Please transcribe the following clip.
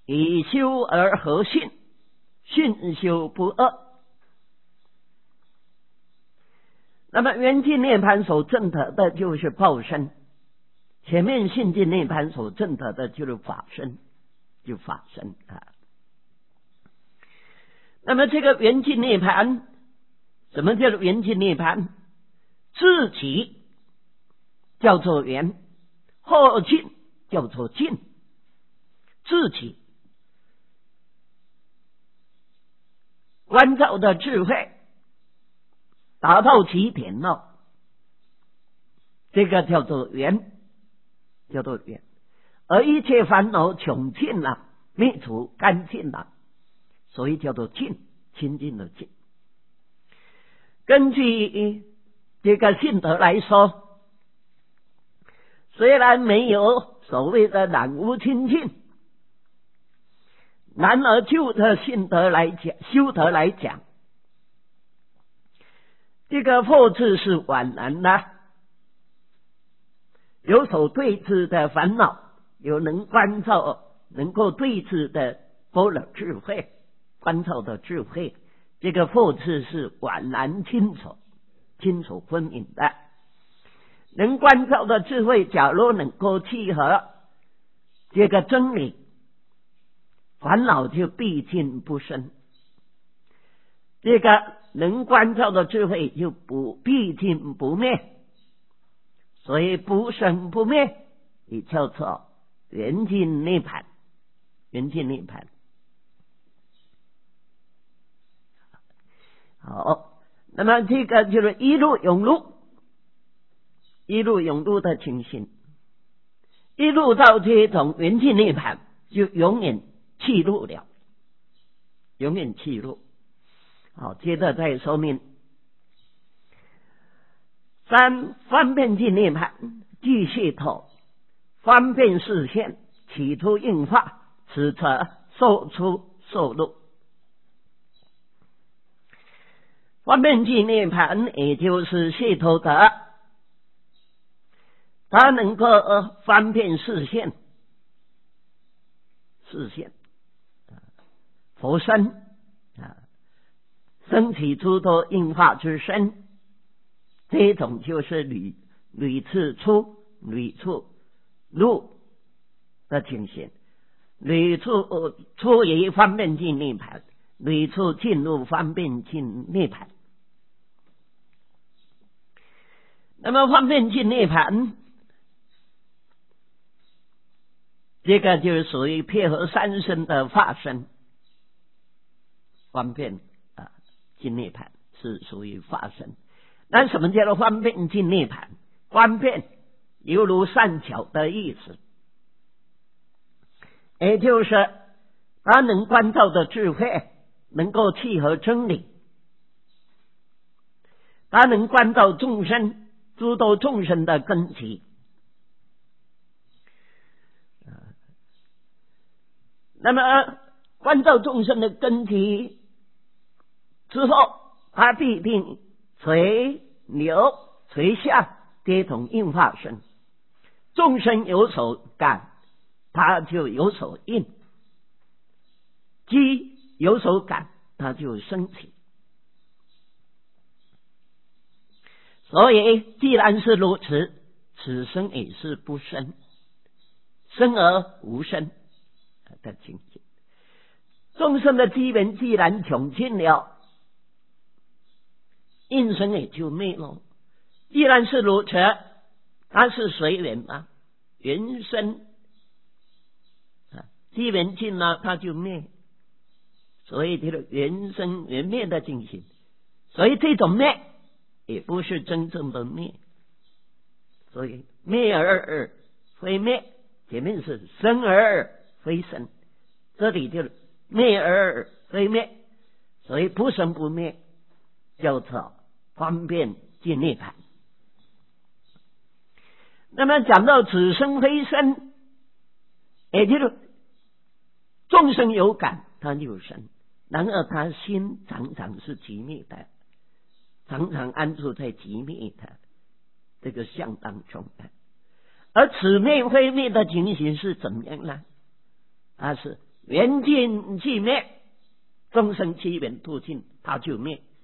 以修而合训，训修不二。那么圆寂涅槃所证得的就是报身，前面信尽涅槃所证得的就是法身，就法身啊。那么这个圆寂涅槃，什么叫做圆寂涅槃？自己叫做圆，后尽叫做尽。自己关照的智慧达到极点了，这个叫做圆，叫做圆。而一切烦恼穷尽了，灭除干净了，所以叫做净，清净的净。根据这个性德来说，虽然没有所谓的染污清净，然而就这性德来讲，修德来讲，这个佛智是宛然的，有所对治的烦恼，有能关照能够对治的般若智慧，关照的智慧，这个佛智是宛然清楚分明的。能关照的智慧假如能够契合这个真理，烦恼就毕竟不生。这个能关照的智慧就毕竟不灭，所以不生不灭，也叫做圆寂涅槃。圆寂涅槃。好，那么这个就是一路永路，一路永路的情形，一路到这种圆寂涅槃，就永远弃路了，永远弃路。好，接着再说明三方便寂涅槃，即解脱，方便示现，起初应化，此则受出受入。方便寂涅槃也就是解脱德，它能够方便示现佛身啊，生起诸多应化之身，这种就是屡次出屡次入的情形，屡次出于方便寂涅槃，屡次进入方便寂涅槃。那么方便寂涅槃，这个就是属于配合三身的化身，方便寂涅槃是属于化身。那什么叫做方便寂涅槃？方便犹如善巧的意思，也就是他能关照的智慧能够契合真理，他能关照众生诸多众生的根基。那么关照众生的根基之后，他必定垂流垂下这种应化身，众生有所感，他就有所应；机有所感，他就升起。所以既然是如此，此生也是不生，生而无生的境界。众生的机缘既然穷尽了，应生也就灭了。既然是如此，它是随缘嘛，缘生机缘尽了，它就灭，所以这个缘生缘灭的进行。所以这种灭也不是真正的灭，所以灭而非灭，前面是生而非生，这里就灭而非灭，所以不生不灭，叫做方便寂涅槃。那么讲到此生非生，也就是众生有感，他就生，然而他心常常是寂灭的，常常安住在寂灭的这个相当中的。而此灭非灭的情形是怎么样呢？它是缘尽即灭，众生起源途径，它就灭。